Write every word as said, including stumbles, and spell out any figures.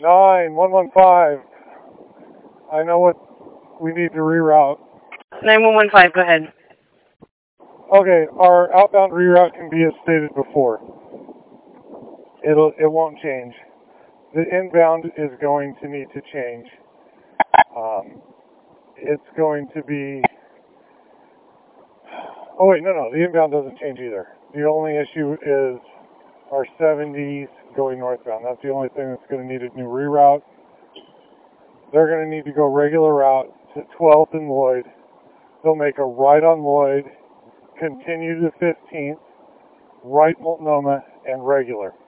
nine one one five. I know what we need to reroute. nine one one five, go ahead. Okay, our outbound reroute can be as stated before. It'll, it won't change. The inbound is going to need to change. Um, it's going to be... Oh wait, no, no, the inbound doesn't change either. The only issue is our seventies going northbound. That's the only thing that's going to need a new reroute. They're going to need to go regular route to twelfth and Lloyd. They'll make a right on Lloyd, continue to fifteenth, right Multnomah, and regular.